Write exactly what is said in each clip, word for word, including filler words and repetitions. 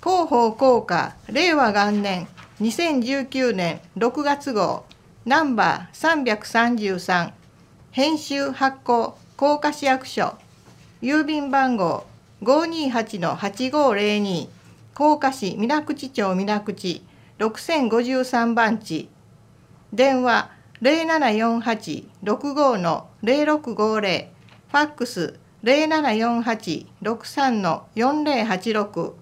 広報効果令和元年にせんじゅうきゅうねんろくがつ号ナンバーさんびゃくさんじゅうさん編集発行甲賀市役所郵便番号 ごーにーはちのはちごーぜろに 甲賀市水口町水口ろくせんごじゅうさん番地電話 ゼロななよんはちろくごのゼロろくごぜろ ファックス ゼロななよんはちろくさんのよんぜろはちろく。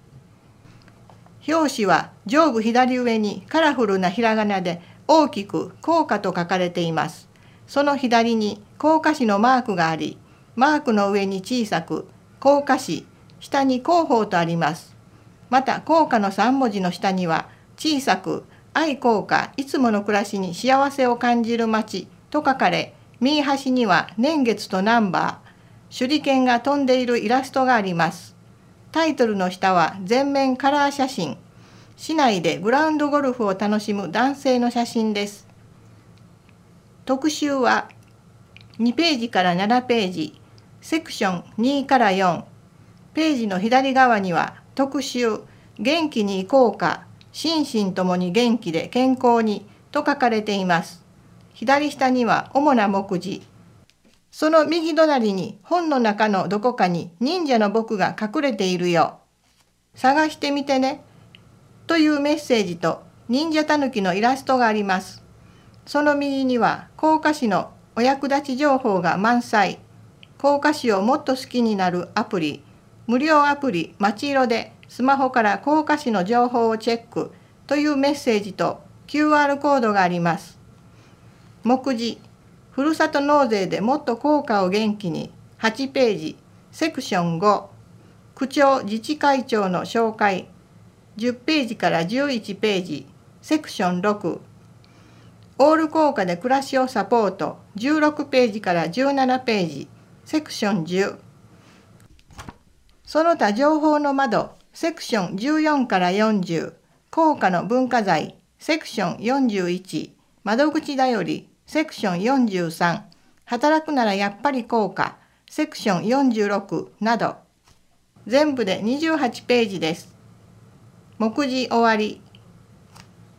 表紙は上部左上にカラフルなひらがなで大きく甲賀と書かれています。その左に甲賀市のマークがあり、マークの上に小さく甲賀市、下に広報とあります。また甲賀のさん文字の下には小さく愛甲賀いつもの暮らしに幸せを感じる街と書かれ、右端には年月とナンバー、手裏剣が飛んでいるイラストがあります。タイトルの下は全面カラー写真。市内でグラウンドゴルフを楽しむ男性の写真です。特集はにページからななページ、セクションにからよん。ページの左側には特集元気に行こうか、心身ともに元気で健康にと書かれています。左下には主な目次。その右隣に本の中のどこかに忍者の僕が隠れているよ。探してみてね。というメッセージと忍者たぬきのイラストがあります。その右には甲賀市のお役立ち情報が満載。甲賀市をもっと好きになるアプリ、無料アプリまちいろでスマホから甲賀市の情報をチェックというメッセージと キューアール コードがあります。目次、ふるさと納税でもっと甲賀を元気にはちページ、セクションご、区長自治会長の紹介じゅっページからじゅういちページ、セクションろく、オール甲賀で暮らしをサポートじゅうろくページからじゅうななページ、セクションじゅう、その他情報の窓、セクションじゅうよんからよんじゅう、甲賀の文化財、セクションよんじゅういち、窓口だより、セクションよんじゅうさん、働くならやっぱり甲賀、セクションよんじゅうろくなど、全部でにじゅうはちページです。目次終わり。